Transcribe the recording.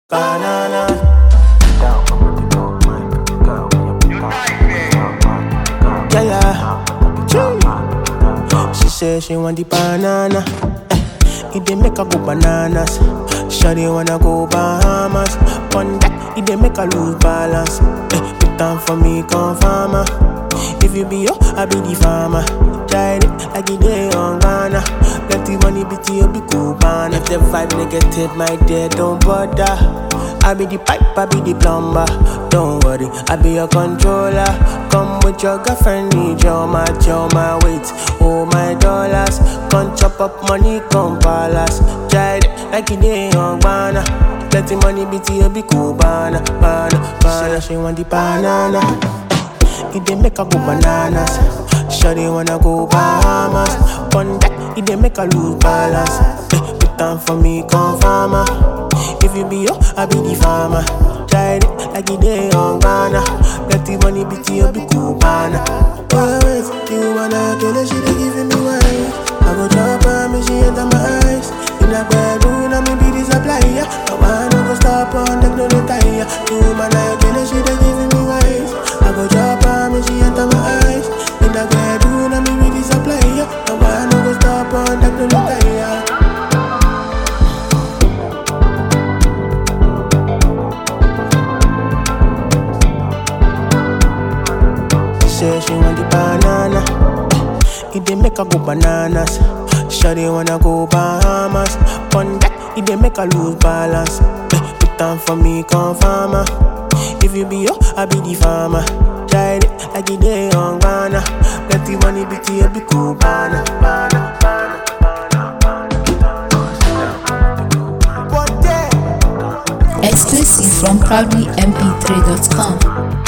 banana. Yeah, yeah. She say she want the banana. It dey make her go bananas. Shawty wanna go Bahamas. On that, it dey make her lose balance. Put down for me, come farmer. If you be yo, I be the farmer. Tried it like it day on Ghana. Plenty money, BT, you be cool, man. If the vibe negative, my dear, don't bother. I be the pipe, I be the plumber. Don't worry, I be your controller. Come with your girlfriend, need your match, your my weight, oh my dollars. Come chop up money, come palace. Tried it like it day on Ghana. Plenty money, BT, you be cool, banana. She want the banana. It dey make her go bananas. Shawty wanna go Bahamas. On that, it dey make her lose balance. Put down for me, come farmer. If you be yo, I be the farmer. Tried it like it day on Ghana. Plenty money, BT, you be cool, banana. Wait, you wanna kill her, she dey giving me wine. I go drop her, me she enter my eyes. In a bedroom, I me be the supplier. No one no go stop on them, no retire. You wanna kill her, she dey giving me wine. I go drop her, me she enter my eyes. In a bedroom, I me be the supplier. No one no go stop on them, no retire. Say she want the banana. It dey make her go bananas. Shawty wanna go Bahamas. On that, it dey make her lose balance. Put down for me, come farmer. If you be yo, I be the farmer. Tried it like it day on Ghana. Plenty money, BT, you be cool, banana. Exclusive from proudlymp3.com.